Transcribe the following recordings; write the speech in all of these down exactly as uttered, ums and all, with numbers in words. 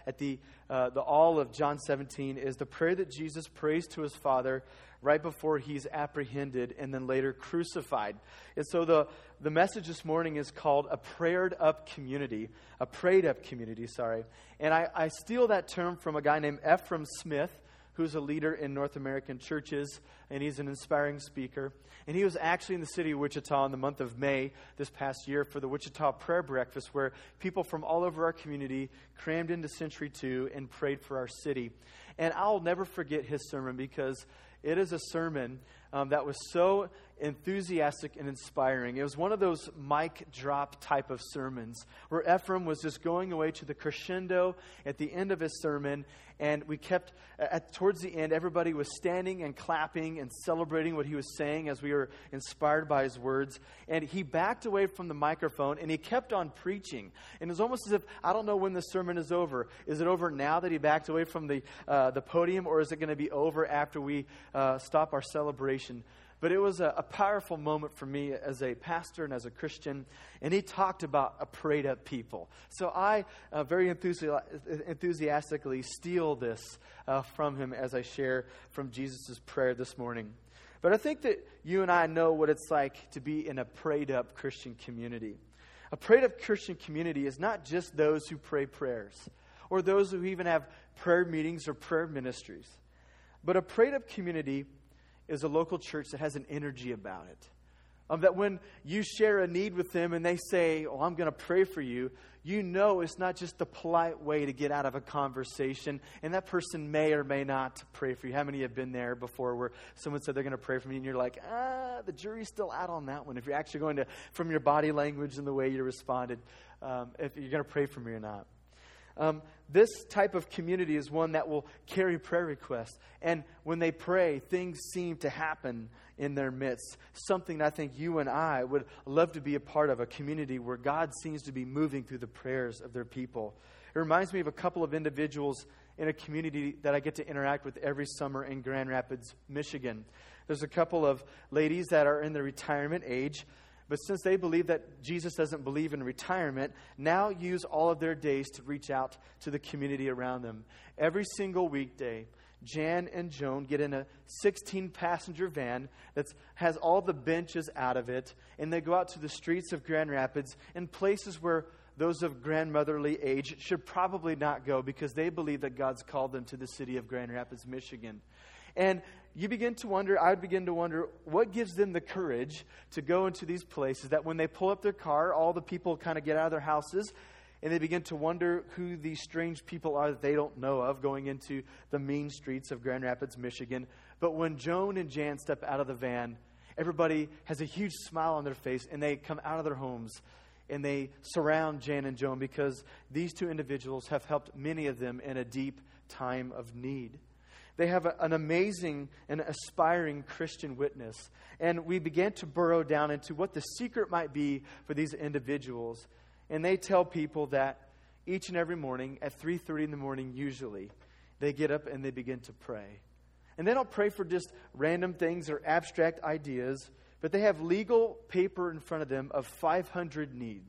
at the uh, the all of John seventeen is the prayer that Jesus prays to his Father right before he's apprehended and then later crucified. And so the, the message this morning is called a prayed up community, a prayed up community, sorry. And I, I steal that term from a guy named Ephraim Smith, who's a leader in North American churches, and he's an inspiring speaker. And he was actually in the city of Wichita in the month of May this past year for the Wichita Prayer Breakfast, where people from all over our community crammed into Century two and prayed for our city. And I'll never forget his sermon because it is a sermon um, that was so enthusiastic and inspiring. It was one of those mic drop type of sermons where Ephraim was just going away to the crescendo at the end of his sermon, and we kept, at towards the end, everybody was standing and clapping and celebrating what he was saying as we were inspired by his words. And he backed away from the microphone and he kept on preaching. And it was almost as if, I don't know when the sermon is over. Is it over now that he backed away from the uh, the podium, or is it going to be over after we uh, stop our celebration? But it was a, a powerful moment for me as a pastor and as a Christian. And he talked about a prayed up people. So I uh, very enthusi- enthusiastically steal this uh, from him as I share from Jesus' prayer this morning. But I think that you and I know what it's like to be in a prayed up Christian community. A prayed up Christian community is not just those who pray prayers or those who even have prayer meetings or prayer ministries. But a prayed up community is a local church that has an energy about it. Um, that when you share a need with them and they say, oh, I'm going to pray for you, you know it's not just the polite way to get out of a conversation, and that person may or may not pray for you. How many have been there before where someone said they're going to pray for me, and you're like, ah, the jury's still out on that one. If you're actually going to, from your body language and the way you responded, um, if you're going to pray for me or not. Um, this type of community is one that will carry prayer requests. And when they pray, things seem to happen in their midst. Something I think you and I would love to be a part of, a community where God seems to be moving through the prayers of their people. It reminds me of a couple of individuals in a community that I get to interact with every summer in Grand Rapids, Michigan. There's a couple of ladies that are in the retirement age. But since they believe that Jesus doesn't believe in retirement, now use all of their days to reach out to the community around them. Every single weekday, Jan and Joan get in a sixteen-passenger van that has all the benches out of it, and they go out to the streets of Grand Rapids in places where those of grandmotherly age should probably not go because they believe that God's called them to the city of Grand Rapids, Michigan. And you begin to wonder, I would begin to wonder, what gives them the courage to go into these places that when they pull up their car, all the people kind of get out of their houses and they begin to wonder who these strange people are that they don't know of going into the mean streets of Grand Rapids, Michigan. But when Joan and Jan step out of the van, everybody has a huge smile on their face and they come out of their homes and they surround Jan and Joan because these two individuals have helped many of them in a deep time of need. They have a, an amazing and aspiring Christian witness. And we began to burrow down into what the secret might be for these individuals. And they tell people that each and every morning at three thirty in the morning, usually, they get up and they begin to pray. And they don't pray for just random things or abstract ideas, but they have legal paper in front of them of five hundred needs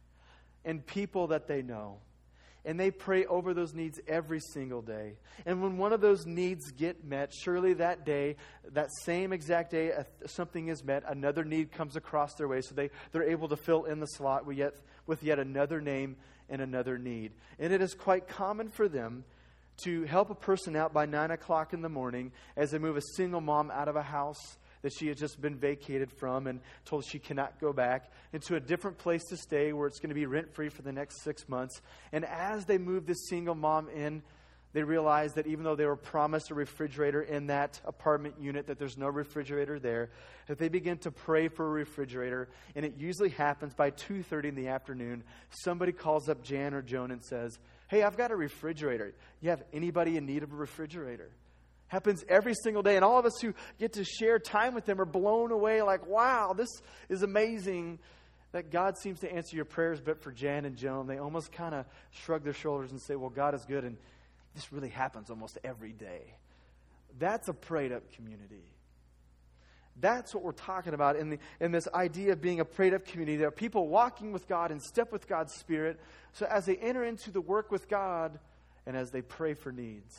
and people that they know. And they pray over those needs every single day. And when one of those needs get met, surely that day, that same exact day, something is met, another need comes across their way. So they, they're able to fill in the slot with yet, with yet another name and another need. And it is quite common for them to help a person out by nine o'clock in the morning as they move a single mom out of a house that she has just been vacated from and told she cannot go back, into a different place to stay where it's going to be rent-free for the next six months. And as they move this single mom in, they realize that even though they were promised a refrigerator in that apartment unit, that there's no refrigerator there, that they begin to pray for a refrigerator. And it usually happens by two thirty in the afternoon. Somebody calls up Jan or Joan and says, hey, I've got a refrigerator. You have anybody in need of a refrigerator? Happens every single day. And all of us who get to share time with them are blown away like, wow, this is amazing that God seems to answer your prayers. But for Jan and Joan, they almost kind of shrug their shoulders and say, well, God is good. And this really happens almost every day. That's a prayed up community. That's what we're talking about in, the, in this idea of being a prayed up community. There are people walking with God and step with God's Spirit. So as they enter into the work with God, and as they pray for needs,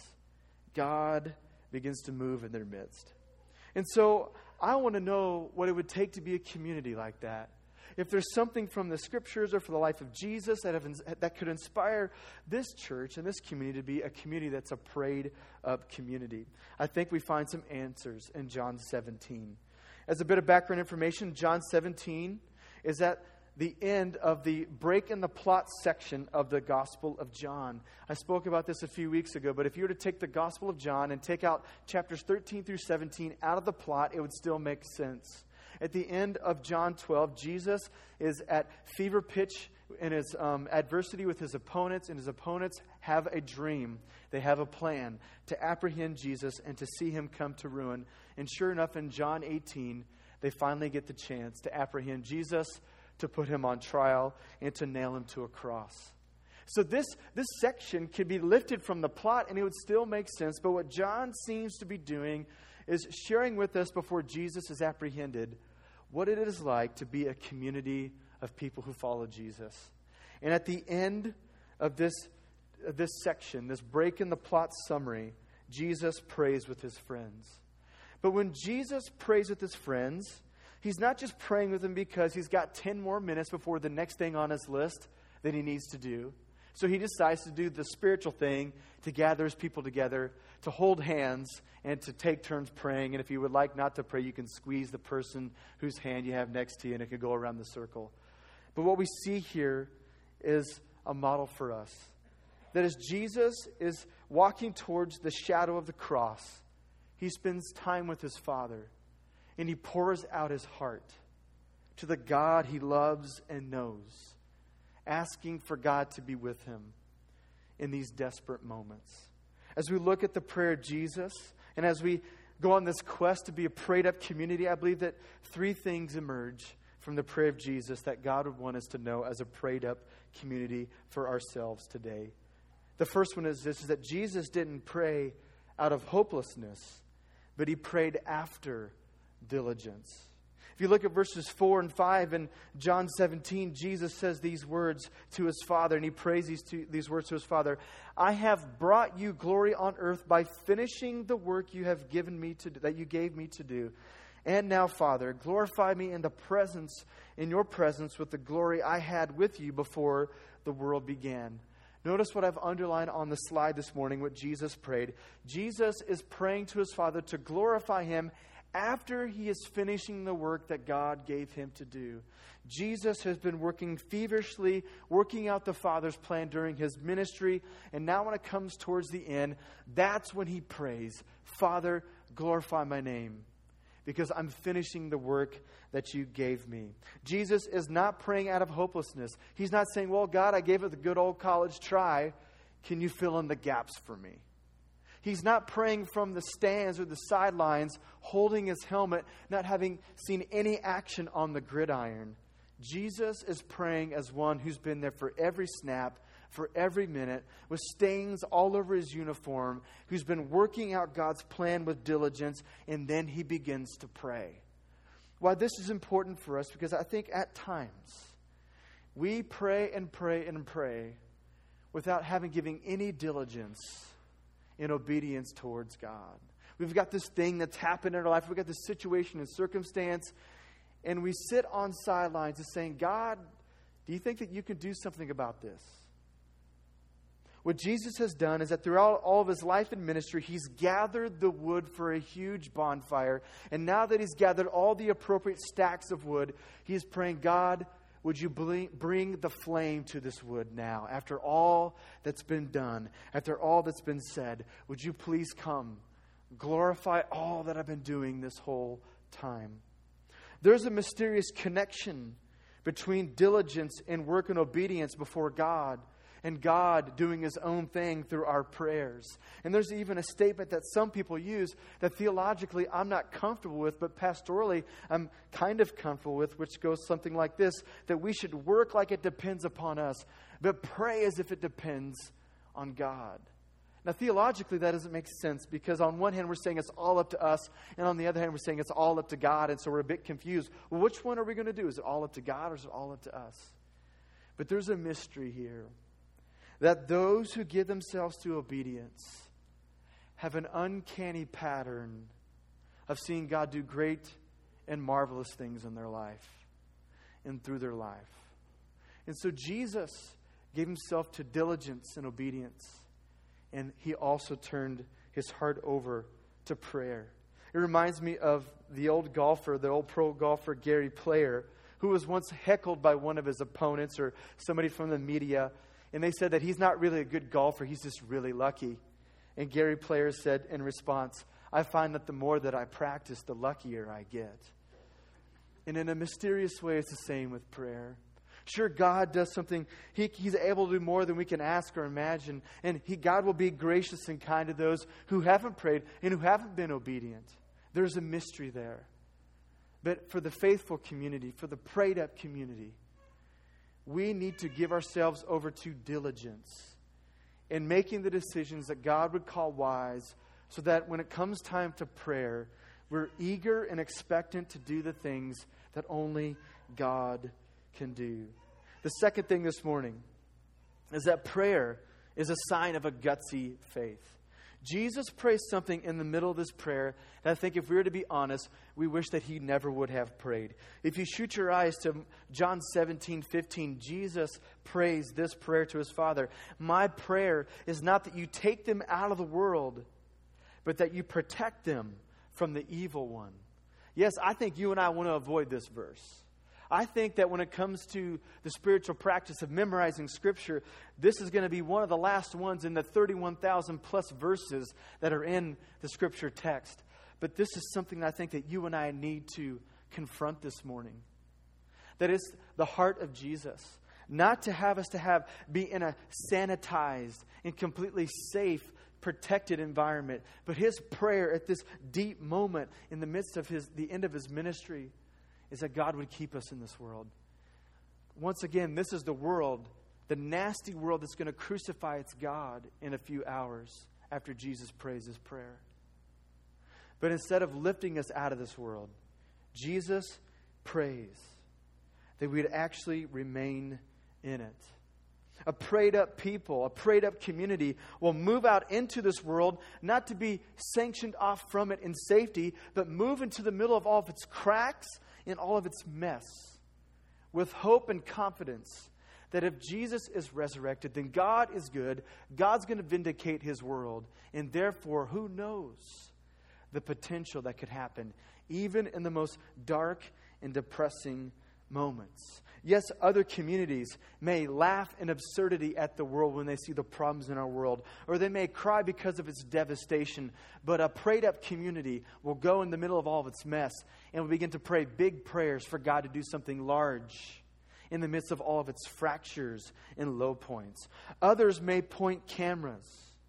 God begins to move in their midst. And so I want to know what it would take to be a community like that. If there's something from the Scriptures or from the life of Jesus that, have, that could inspire this church and this community to be a community that's a prayed-up community, I think we find some answers in John seventeen. As a bit of background information, John seventeen is at the end of the break in the plot section of the Gospel of John. I spoke about this a few weeks ago, but if you were to take the Gospel of John and take out chapters thirteen through seventeen out of the plot, it would still make sense. At the end of John twelve, Jesus is at fever pitch in his um, adversity with his opponents, and his opponents have a dream. They have a plan to apprehend Jesus and to see him come to ruin. And sure enough, in John eighteen, they finally get the chance to apprehend Jesus, to put him on trial, and to nail him to a cross. So this, this section can be lifted from the plot, and it would still make sense. But what John seems to be doing is sharing with us before Jesus is apprehended what it is like to be a community of people who follow Jesus. And at the end of this, of this section, this break in the plot summary, Jesus prays with his friends. But when Jesus prays with his friends, he's not just praying with them because he's got ten more minutes before the next thing on his list that he needs to do. So he decides to do the spiritual thing, to gather his people together, to hold hands, and to take turns praying. And if you would like not to pray, you can squeeze the person whose hand you have next to you, and it can go around the circle. But what we see here is a model for us. That as Jesus is walking towards the shadow of the cross, he spends time with his Father, and he pours out his heart to the God he loves and knows, asking for God to be with him in these desperate moments. As we look at the prayer of Jesus, and as we go on this quest to be a prayed-up community, I believe that three things emerge from the prayer of Jesus that God would want us to know as a prayed-up community for ourselves today. The first one is this, is that Jesus didn't pray out of hopelessness, but he prayed after diligence. If you look at verses four and five in John seventeen, Jesus says these words to his Father, and he prays these, to, these words to his Father. I have brought you glory on earth by finishing the work you have given me to that you gave me to do. And now, Father, glorify me in the presence, in your presence with the glory I had with you before the world began. Notice what I've underlined on the slide this morning, what Jesus prayed. Jesus is praying to his Father to glorify him after he is finishing the work that God gave him to do. Jesus has been working feverishly, working out the Father's plan during his ministry. And now when it comes towards the end, that's when he prays, Father, glorify my name, because I'm finishing the work that you gave me. Jesus is not praying out of hopelessness. He's not saying, well, God, I gave it the good old college try. Can you fill in the gaps for me? He's not praying from the stands or the sidelines, holding his helmet, not having seen any action on the gridiron. Jesus is praying as one who's been there for every snap, for every minute, with stains all over his uniform, who's been working out God's plan with diligence, and then he begins to pray. Why this is important for us, because I think at times we pray and pray and pray without having given any diligence in obedience towards God. We've got this thing that's happened in our life. We've got this situation and circumstance, and we sit on sidelines and saying, God, do you think that you can do something about this? What Jesus has done is that throughout all of his life and ministry, he's gathered the wood for a huge bonfire. And now that he's gathered all the appropriate stacks of wood, he's praying, God, would you bring the flame to this wood now? After all that's been done, after all that's been said, would you please come, glorify all that I've been doing this whole time? There's a mysterious connection between diligence and work and obedience before God, and God doing his own thing through our prayers. And there's even a statement that some people use that theologically I'm not comfortable with, but pastorally I'm kind of comfortable with, which goes something like this, that we should work like it depends upon us, but pray as if it depends on God. Now, theologically, that doesn't make sense, because on one hand, we're saying it's all up to us, and on the other hand, we're saying it's all up to God, and so we're a bit confused. Well, which one are we going to do? Is it all up to God, or is it all up to us? But there's a mystery here. that those who give themselves to obedience have an uncanny pattern of seeing God do great and marvelous things in their life and through their life. And so Jesus gave himself to diligence and obedience, and he also turned his heart over to prayer. It reminds me of the old golfer, the old pro golfer Gary Player, who was once heckled by one of his opponents or somebody from the media, and they said that he's not really a good golfer, he's just really lucky. And Gary Player said in response, I find that the more that I practice, the luckier I get. And in a mysterious way, it's the same with prayer. Sure, God does something. He, he's able to do more than we can ask or imagine. And he, God will be gracious and kind to those who haven't prayed and who haven't been obedient. There's a mystery there. But for the faithful community, for the prayed up community, we need to give ourselves over to diligence in making the decisions that God would call wise, so that when it comes time to prayer, we're eager and expectant to do the things that only God can do. The second thing this morning is that prayer is a sign of a gutsy faith. Jesus prays something in the middle of this prayer that I think, if we were to be honest, we wish that he never would have prayed. If you shoot your eyes to John seventeen fifteen, Jesus prays this prayer to his Father. My prayer is not that you take them out of the world, but that you protect them from the evil one. Yes, I think you and I want to avoid this verse. I think that when it comes to the spiritual practice of memorizing Scripture, this is going to be one of the last ones in the thirty-one thousand plus verses that are in the Scripture text. But this is something that I think that you and I need to confront this morning. That is the heart of Jesus. Not to have us to have be in a sanitized and completely safe, protected environment, but his prayer at this deep moment in the midst of his the end of his ministry is that God would keep us in this world. Once again, this is the world, the nasty world that's going to crucify its God in a few hours after Jesus prays his prayer. But instead of lifting us out of this world, Jesus prays that we'd actually remain in it. A prayed up people, a prayed up community will move out into this world, not to be sanctioned off from it in safety, but move into the middle of all of its cracks, in all of its mess, with hope and confidence that if Jesus is resurrected, then God is good, God's going to vindicate his world, and therefore, who knows the potential that could happen, even in the most dark and depressing moments. Yes, other communities may laugh in absurdity at the world when they see the problems in our world, or they may cry because of its devastation, but a prayed-up community will go in the middle of all of its mess and will begin to pray big prayers for God to do something large in the midst of all of its fractures and low points. Others may point cameras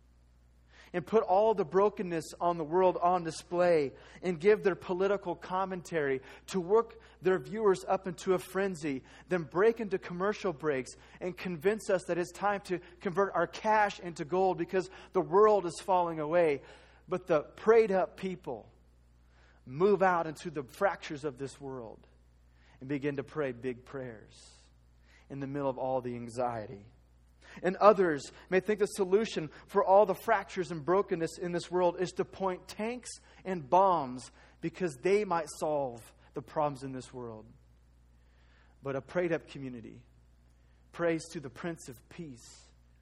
and put all the brokenness on the world on display and give their political commentary to work their viewers up into a frenzy, then break into commercial breaks and convince us that it's time to convert our cash into gold because the world is falling away. But the prayed up people move out into the fractures of this world and begin to pray big prayers in the middle of all the anxiety. And others may think the solution for all the fractures and brokenness in this world is to point tanks and bombs because they might solve the problems in this world. But a prayed-up community prays to the Prince of Peace.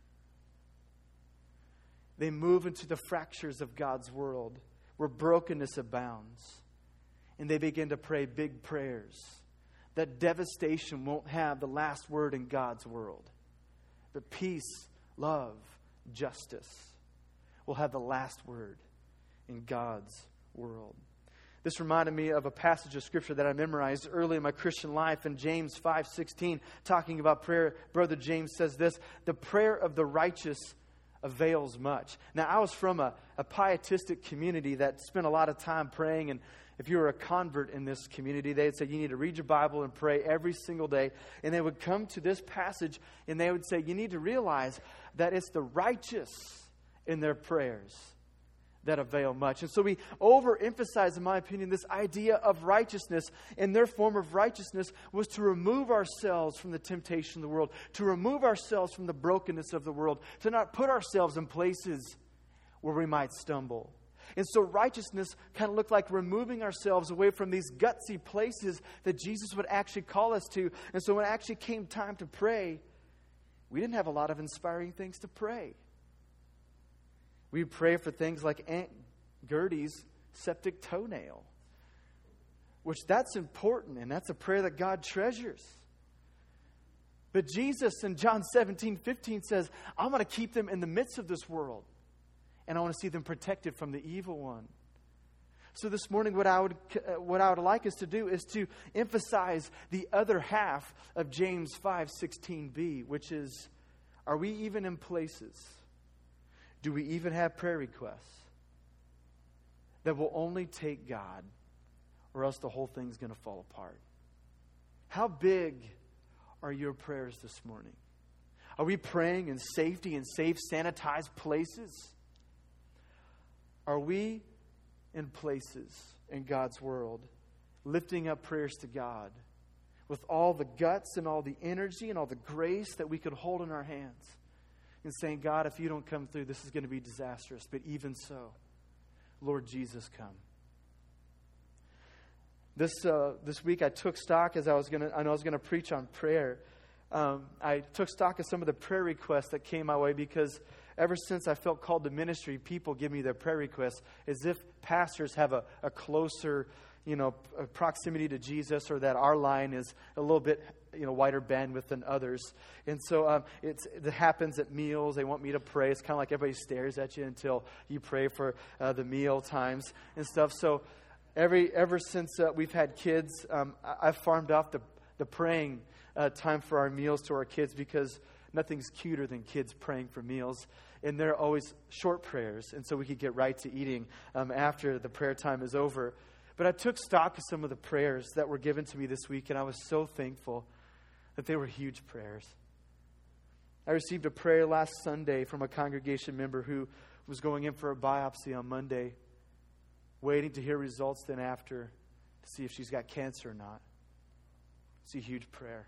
They move into the fractures of God's world where brokenness abounds. And they begin to pray big prayers that devastation won't have the last word in God's world. But peace, love, justice will have the last word in God's world. This reminded me of a passage of Scripture that I memorized early in my Christian life in James five sixteen, talking about prayer. Brother James says this, the prayer of the righteous avails much. Now, I was from a, a pietistic community that spent a lot of time praying, and if you were a convert in this community, they'd say you need to read your Bible and pray every single day. And they would come to this passage and they would say you need to realize that it's the righteous in their prayers that avail much. And so we overemphasize, in my opinion, this idea of righteousness. And their form of righteousness was to remove ourselves from the temptation of the world, to remove ourselves from the brokenness of the world, to not put ourselves in places where we might stumble. And so righteousness kind of looked like removing ourselves away from these gutsy places that Jesus would actually call us to. And so when it actually came time to pray, we didn't have a lot of inspiring things to pray. We pray for things like Aunt Gertie's septic toenail, which that's important, and that's a prayer that God treasures. But Jesus in John seventeen fifteen says, I'm going to keep them in the midst of this world, and I want to see them protected from the evil one. So this morning, what I would uh, what I would like us to do is to emphasize the other half of James five sixteen b, which is, are we even in places? Do we even have prayer requests that will only take God, or else the whole thing's going to fall apart? How big are your prayers this morning? Are we praying in safety and safe, sanitized places? Are we in places in God's world lifting up prayers to God with all the guts and all the energy and all the grace that we could hold in our hands, and saying, God, if you don't come through, this is going to be disastrous. But even so, Lord Jesus, come. This uh, this week I took stock as I was going to, I know I was going to preach on prayer. Um, I took stock of some of the prayer requests that came my way, because ever since I felt called to ministry, people give me their prayer requests as if pastors have a, a closer, you know, proximity to Jesus, or that our line is a little bit, you know, wider bandwidth than others. And so um, it's, it happens at meals. They want me to pray. It's kind of like everybody stares at you until you pray for uh, the meal times and stuff. So every ever since uh, we've had kids, um, I, I've farmed off the, the praying uh, time for our meals to our kids, because nothing's cuter than kids praying for meals. And they're always short prayers, and so we could get right to eating um, after the prayer time is over. But I took stock of some of the prayers that were given to me this week, and I was so thankful that they were huge prayers. I received a prayer last Sunday from a congregation member who was going in for a biopsy on Monday, waiting to hear results then after to see if she's got cancer or not. It's a huge prayer.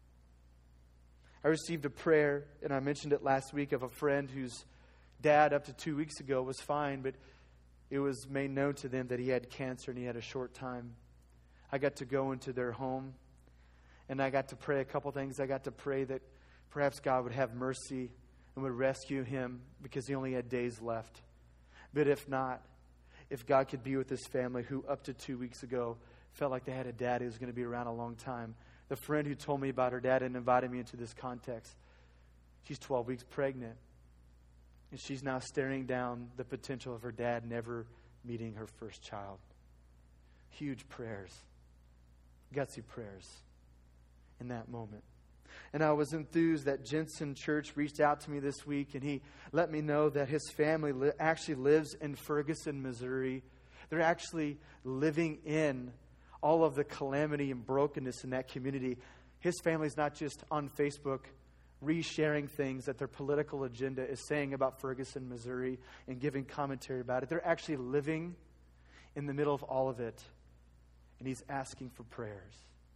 I received a prayer, and I mentioned it last week, of a friend whose dad up to two weeks ago was fine, but it was made known to them that he had cancer and he had a short time. I got to go into their home, and I got to pray a couple things. I got to pray that perhaps God would have mercy and would rescue him, because he only had days left. But if not, if God could be with this family who up to two weeks ago felt like they had a dad who was going to be around a long time. The friend who told me about her dad and invited me into this context, she's twelve weeks pregnant. And she's now staring down the potential of her dad never meeting her first child. Huge prayers. Gutsy prayers in that moment. And I was enthused that Jensen Church reached out to me this week, and he let me know that his family li- actually lives in Ferguson, Missouri. They're actually living in all of the calamity and brokenness in that community. His family's not just on Facebook re-sharing things that their political agenda is saying about Ferguson, Missouri, and giving commentary about it. They're actually living in the middle of all of it, and he's asking for prayers.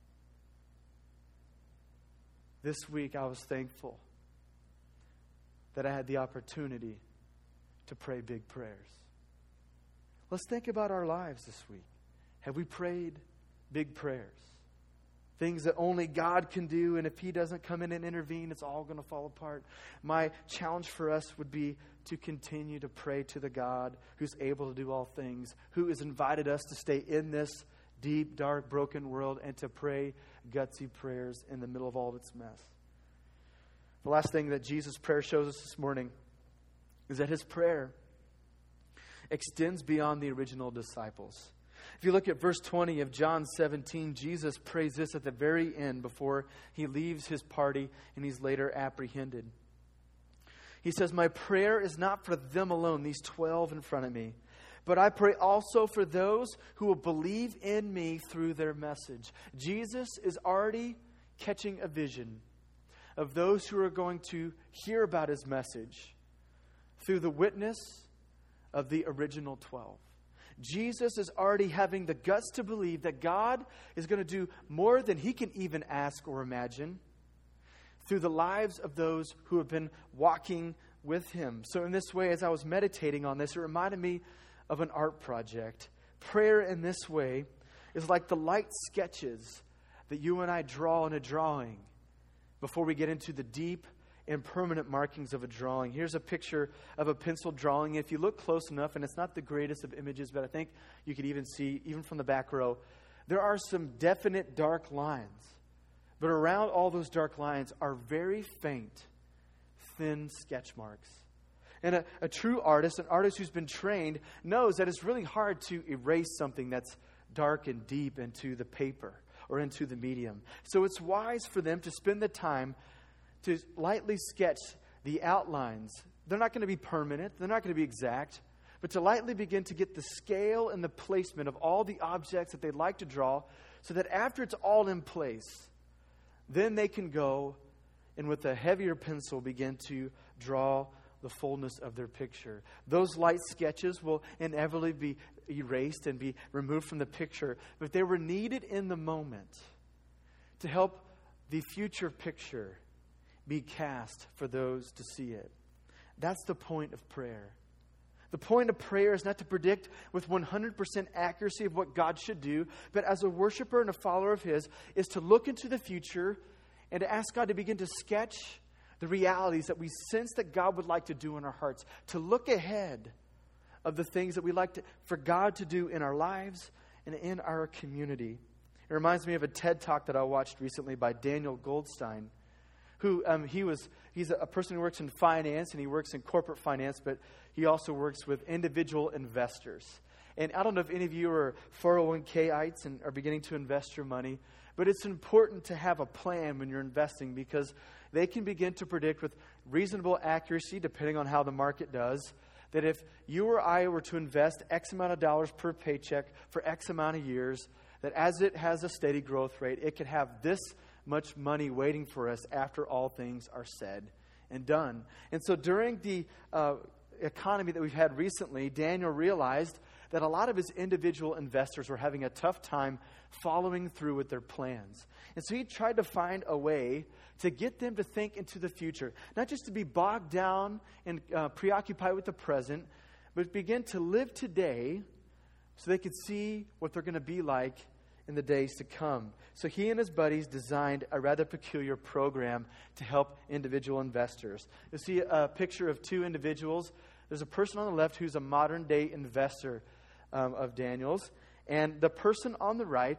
This week I was thankful that I had the opportunity to pray big prayers. Let's think about our lives this week. Have we prayed big prayers? Things that only God can do, and if He doesn't come in and intervene, it's all going to fall apart. My challenge for us would be to continue to pray to the God who's able to do all things, who has invited us to stay in this deep, dark, broken world and to pray gutsy prayers in the middle of all of its mess. The last thing that Jesus' prayer shows us this morning is that His prayer extends beyond the original disciples. If you look at verse twenty of John seventeen, Jesus prays this at the very end before He leaves His party and He's later apprehended. He says, "My prayer is not for them alone, these twelve in front of me, but I pray also for those who will believe in me through their message." Jesus is already catching a vision of those who are going to hear about His message through the witness of the original twelve. Jesus is already having the guts to believe that God is going to do more than he can even ask or imagine through the lives of those who have been walking with him. So in this way, as I was meditating on this, it reminded me of an art project. Prayer in this way is like the light sketches that you and I draw in a drawing before we get into the deep and permanent markings of a drawing. Here's a picture of a pencil drawing. If you look close enough, and it's not the greatest of images, but I think you could even see, even from the back row, there are some definite dark lines. But around all those dark lines are very faint, thin sketch marks. And a, a true artist, an artist who's been trained, knows that it's really hard to erase something that's dark and deep into the paper or into the medium. So it's wise for them to spend the time to lightly sketch the outlines. They're not going to be permanent. They're not going to be exact. But to lightly begin to get the scale and the placement of all the objects that they'd like to draw so that after it's all in place, then they can go and with a heavier pencil begin to draw the fullness of their picture. Those light sketches will inevitably be erased and be removed from the picture, but they were needed in the moment to help the future picture be cast for those to see it. That's the point of prayer. The point of prayer is not to predict with one hundred percent accuracy of what God should do, but as a worshiper and a follower of his, is to look into the future and to ask God to begin to sketch the realities that we sense that God would like to do in our hearts, to look ahead of the things that we like to, for God to do in our lives and in our community. It reminds me of a TED Talk that I watched recently by Daniel Goldstein, who um, he was, he's a person who works in finance, and he works in corporate finance, but he also works with individual investors. And I don't know if any of you are four oh one k-ites and are beginning to invest your money, but it's important to have a plan when you're investing because they can begin to predict with reasonable accuracy, depending on how the market does, that if you or I were to invest X amount of dollars per paycheck for X amount of years, that as it has a steady growth rate, it could have this much money waiting for us after all things are said and done. And so during the uh, economy that we've had recently, Daniel realized that a lot of his individual investors were having a tough time following through with their plans. And so he tried to find a way to get them to think into the future, not just to be bogged down and uh, preoccupied with the present, but begin to live today so they could see what they're going to be like in the days to come. So he and his buddies designed a rather peculiar program to help individual investors. You'll see a picture of two individuals. There's a person on the left who's a modern-day investor um, of Daniel's, and the person on the right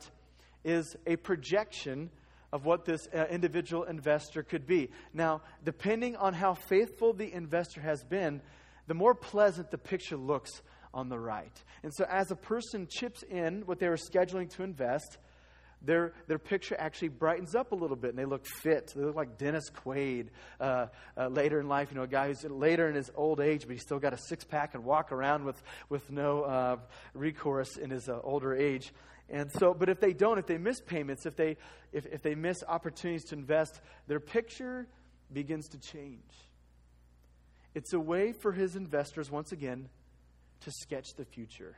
is a projection of what this uh, individual investor could be. Now, depending on how faithful the investor has been, the more pleasant the picture looks on the right. And so as a person chips in what they were scheduling to invest, their their picture actually brightens up a little bit, and they look fit. They look like Dennis Quaid uh, uh, later in life, you know, a guy who's later in his old age, but he's still got a six-pack and walk around with, with no uh, recourse in his uh, older age. And so, but if they don't, if they miss payments, if they if, if they miss opportunities to invest, their picture begins to change. It's a way for his investors, once again, to sketch the future.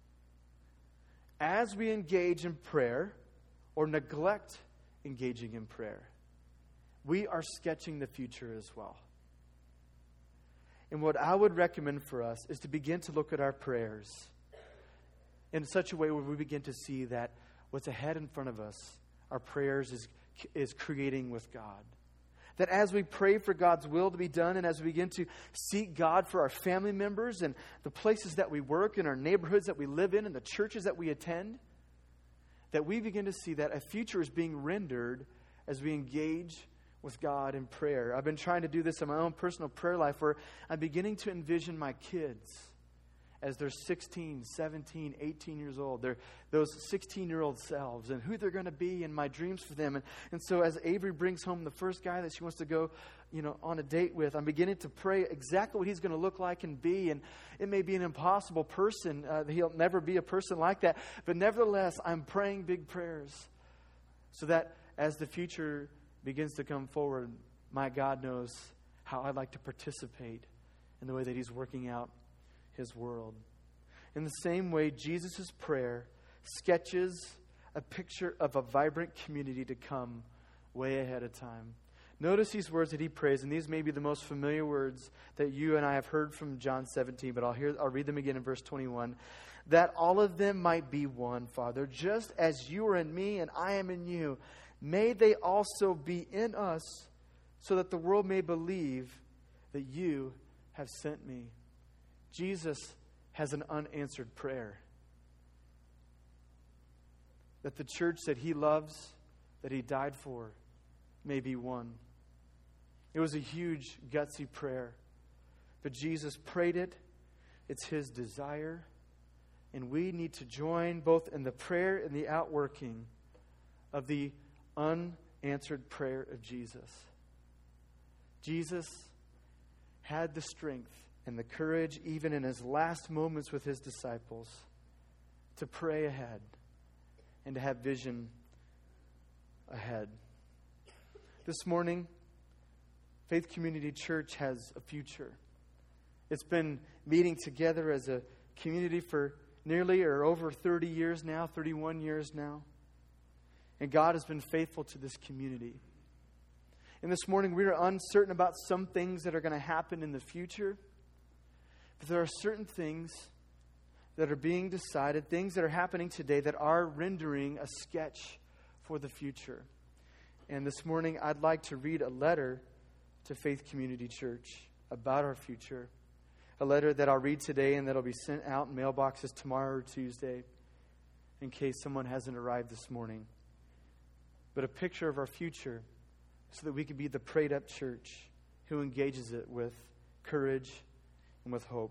As we engage in prayer or neglect engaging in prayer, we are sketching the future as well. And what I would recommend for us is to begin to look at our prayers in such a way where we begin to see that what's ahead in front of us, our prayers is, is creating with God. That as we pray for God's will to be done and as we begin to seek God for our family members and the places that we work, in our neighborhoods that we live in, and the churches that we attend, that we begin to see that a future is being rendered as we engage with God in prayer. I've been trying to do this in my own personal prayer life where I'm beginning to envision my kids as they're sixteen, seventeen, eighteen years old. They're those sixteen-year-old selves and who they're going to be and my dreams for them. And, and so as Avery brings home the first guy that she wants to go, you know, on a date with, I'm beginning to pray exactly what he's going to look like and be. And it may be an impossible person. Uh, he'll never be a person like that. But nevertheless, I'm praying big prayers so that as the future begins to come forward, my God knows how I'd like to participate in the way that he's working out his world. In the same way, Jesus' prayer sketches a picture of a vibrant community to come way ahead of time. Notice these words that he prays, and these may be the most familiar words that you and I have heard from John seventeen, but I'll hear I'll read them again in verse twenty-one. That all of them might be one, Father, just as you are in me and I am in you. May they also be in us, so that the world may believe that you have sent me. Jesus has an unanswered prayer. That the church that he loves, that he died for, may be one. It was a huge, gutsy prayer. But Jesus prayed it. It's his desire. And we need to join both in the prayer and the outworking of the unanswered prayer of Jesus. Jesus had the strength and the courage, even in his last moments with his disciples, to pray ahead and to have vision ahead. This morning, Faith Community Church has a future. It's been meeting together as a community for nearly or over thirty years now, thirty-one years now. And God has been faithful to this community. And this morning we are uncertain about some things that are going to happen in the future. But there are certain things that are being decided, things that are happening today that are rendering a sketch for the future. And this morning I'd like to read a letter to Faith Community Church about our future. A letter that I'll read today and that'll be sent out in mailboxes tomorrow or Tuesday in case someone hasn't arrived this morning. But a picture of our future so that we can be the prayed up church who engages it with courage and with hope.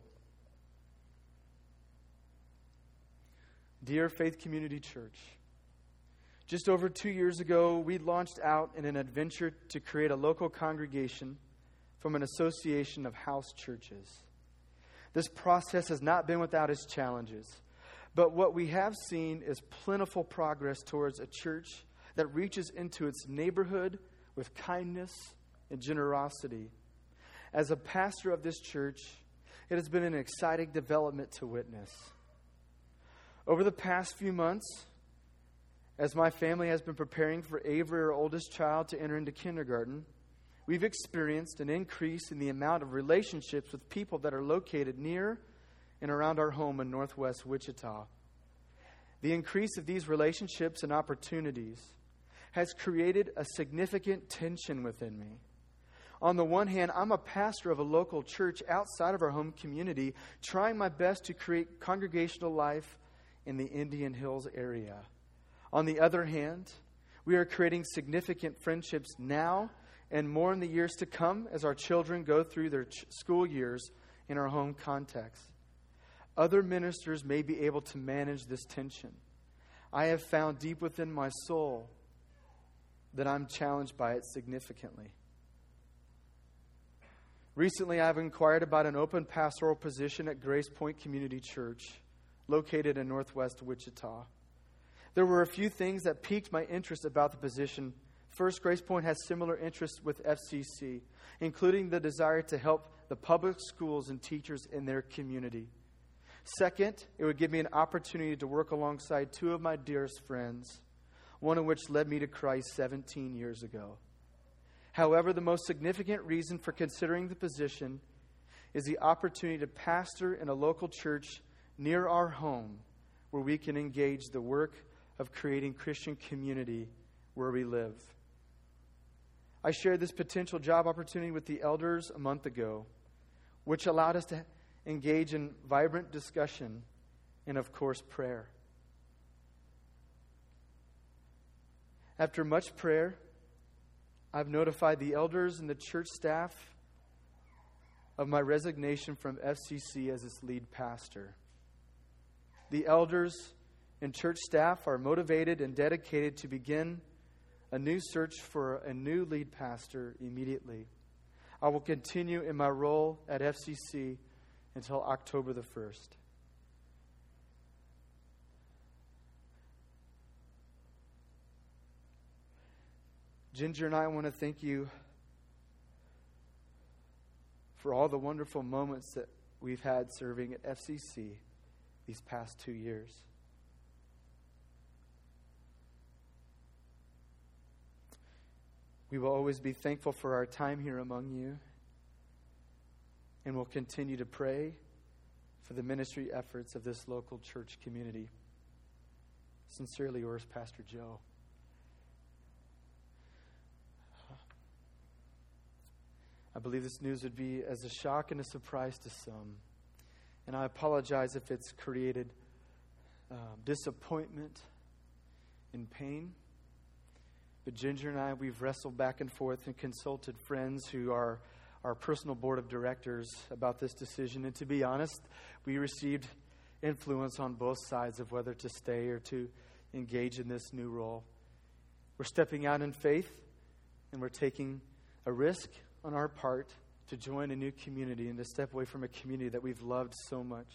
Dear Faith Community Church, just over two years ago, we launched out in an adventure to create a local congregation from an association of house churches. This process has not been without its challenges, but what we have seen is plentiful progress towards a church that reaches into its neighborhood with kindness and generosity. As a pastor of this church, it has been an exciting development to witness. Over the past few months, as my family has been preparing for Avery, our oldest child, to enter into kindergarten, we've experienced an increase in the amount of relationships with people that are located near and around our home in northwest Wichita. The increase of these relationships and opportunities has created a significant tension within me. On the one hand, I'm a pastor of a local church outside of our home community, trying my best to create congregational life in the Indian Hills area. On the other hand, we are creating significant friendships now and more in the years to come as our children go through their ch- school years in our home context. Other ministers may be able to manage this tension. I have found deep within my soul that I'm challenged by it significantly. Recently, I've inquired about an open pastoral position at Grace Point Community Church, located in northwest Wichita. There were a few things that piqued my interest about the position. First, Grace Point has similar interests with F C C, including the desire to help the public schools and teachers in their community. Second, it would give me an opportunity to work alongside two of my dearest friends, one of which led me to Christ seventeen years ago. However, the most significant reason for considering the position is the opportunity to pastor in a local church near our home where we can engage the work of creating Christian community where we live. I shared this potential job opportunity with the elders a month ago, which allowed us to engage in vibrant discussion and, of course, prayer. After much prayer, I've notified the elders and the church staff of my resignation from F C C as its lead pastor. The elders and church staff are motivated and dedicated to begin a new search for a new lead pastor immediately. I will continue in my role at F C C until October the first. Ginger and I want to thank you for all the wonderful moments that we've had serving at F C C these past two years. We will always be thankful for our time here among you, and we'll continue to pray for the ministry efforts of this local church community. Sincerely yours, Pastor Joe. I believe this news would be as a shock and a surprise to some. And I apologize if it's created uh, disappointment and pain. But Ginger and I, we've wrestled back and forth and consulted friends who are our personal board of directors about this decision. And to be honest, we received influence on both sides of whether to stay or to engage in this new role. We're stepping out in faith, and we're taking a risk on our part to join a new community and to step away from a community that we've loved so much.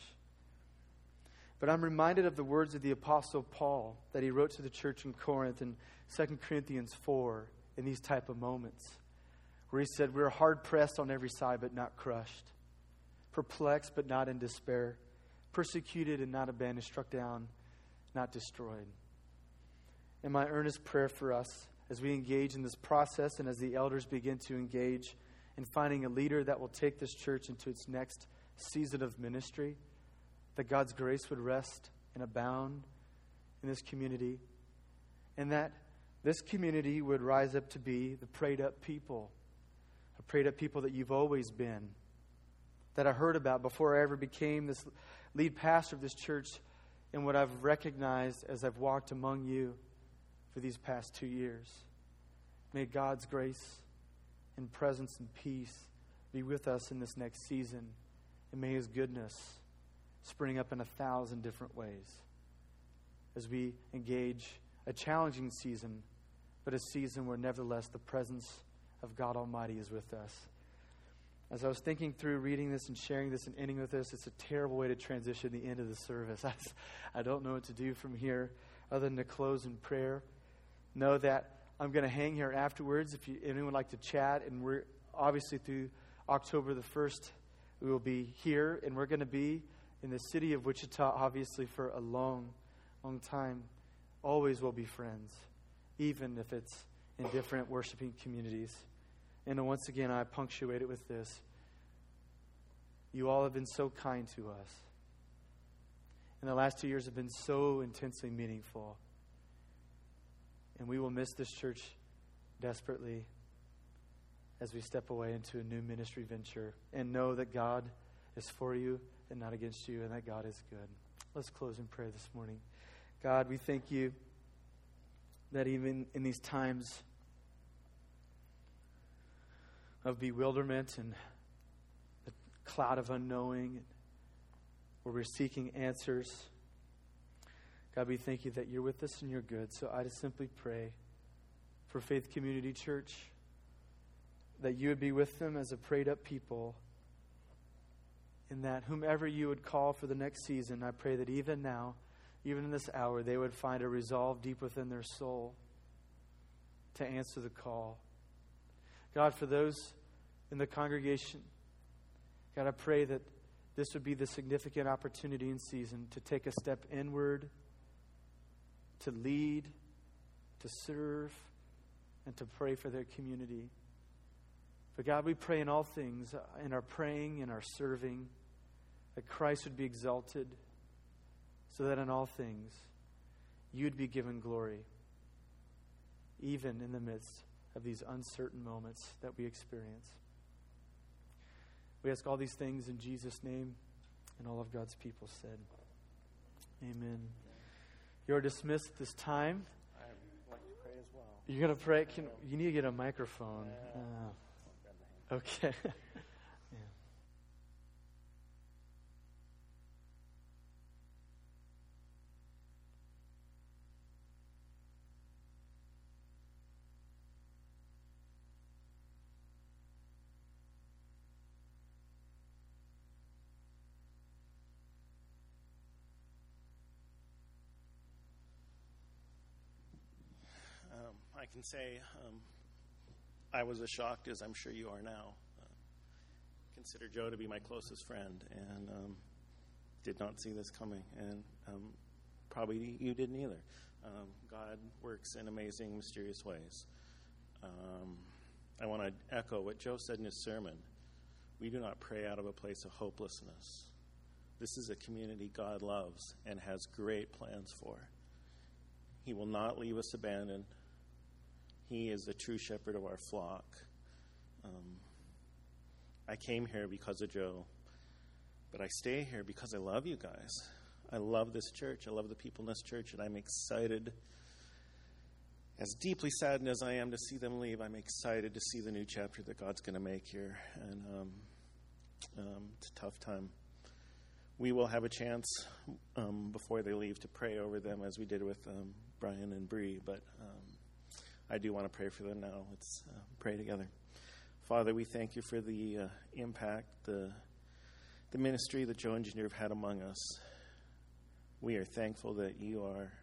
But I'm reminded of the words of the Apostle Paul that he wrote to the church in Corinth in Second Corinthians four in these type of moments, where he said, we're hard-pressed on every side but not crushed, perplexed but not in despair, persecuted and not abandoned, struck down, not destroyed. And my earnest prayer for us as we engage in this process and as the elders begin to engage in finding a leader that will take this church into its next season of ministry, that God's grace would rest and abound in this community, and that this community would rise up to be the prayed-up people, a prayed-up people that you've always been, that I heard about before I ever became this lead pastor of this church, and what I've recognized as I've walked among you for these past two years. May God's grace and presence and peace be with us in this next season, and may His goodness spring up in a thousand different ways as we engage a challenging season, but a season where nevertheless the presence of God Almighty is with us. As I was thinking through reading this and sharing this and ending with this, it's a terrible way to transition the end of the service. I, I don't know what to do from here other than to close in prayer. Know that I'm going to hang here afterwards if you, anyone would like to chat. And we're obviously through October the first, we will be here. And we're going to be in the city of Wichita, obviously, for a long, long time. Always will be friends, even if it's in different worshiping communities. And once again, I punctuate it with this. You all have been so kind to us. And the last two years have been so intensely meaningful. And we will miss this church desperately as we step away into a new ministry venture and know that God is for you and not against you, and that God is good. Let's close in prayer this morning. God, we thank you that even in these times of bewilderment and the cloud of unknowing, where we're seeking answers, God, we thank you that you're with us and you're good. So I just simply pray for Faith Community Church that you would be with them as a prayed up people, and that whomever you would call for the next season, I pray that even now, even in this hour, they would find a resolve deep within their soul to answer the call. God, for those in the congregation, God, I pray that this would be the significant opportunity in season to take a step inward, to lead, to serve, and to pray for their community. But God, we pray in all things, in our praying, in our serving, that Christ would be exalted, so that in all things you'd be given glory, even in the midst of these uncertain moments that we experience. We ask all these things in Jesus' name, and all of God's people said, amen. You're dismissed at this time. I would like to pray as well. You're going to pray? Can, you need to get a microphone. Uh, okay. Yeah. Um, I can say um, I was as shocked as I'm sure you are now. Uh, consider Joe to be my closest friend, and um, did not see this coming, and um, probably you didn't either. Um, God works in amazing, mysterious ways. Um, I want to echo what Joe said in his sermon. We do not pray out of a place of hopelessness. This is a community God loves and has great plans for. He will not leave us abandoned. He is the true shepherd of our flock. Um, I came here because of Joe, but I stay here because I love you guys. I love this church. I love the people in this church, and I'm excited. As deeply saddened as I am to see them leave, I'm excited to see the new chapter that God's going to make here. And um, um, it's a tough time. We will have a chance um, before they leave to pray over them as we did with um, Brian and Bree, but um, I do want to pray for them now. Let's uh, pray together. Father, we thank you for the uh, impact, the the ministry that Joe and Junior have had among us. We are thankful that you are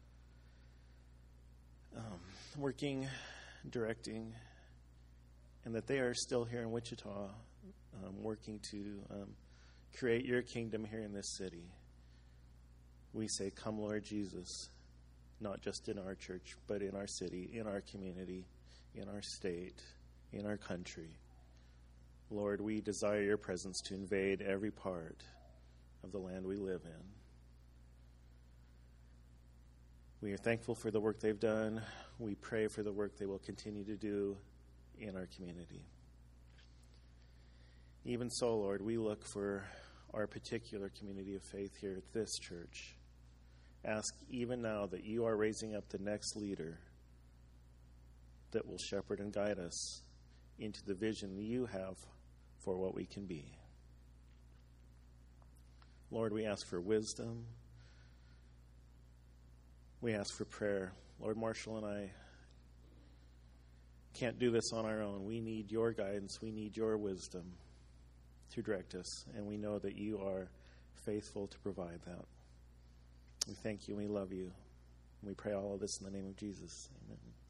um, working, directing, and that they are still here in Wichita, um, working to um, create your kingdom here in this city. We say, come, Lord Jesus, not just in our church, but in our city, in our community, in our state, in our country. Lord, we desire your presence to invade every part of the land we live in. We are thankful for the work they've done. We pray for the work they will continue to do in our community. Even so, Lord, we look for our particular community of faith here at this church. Ask even now that you are raising up the next leader that will shepherd and guide us into the vision that you have for what we can be. Lord, we ask for wisdom. We ask for prayer. Lord, Marshall and I can't do this on our own. We need your guidance. We need your wisdom to direct us, and we know that you are faithful to provide that. We thank you and we love you. We pray all of this in the name of Jesus. Amen.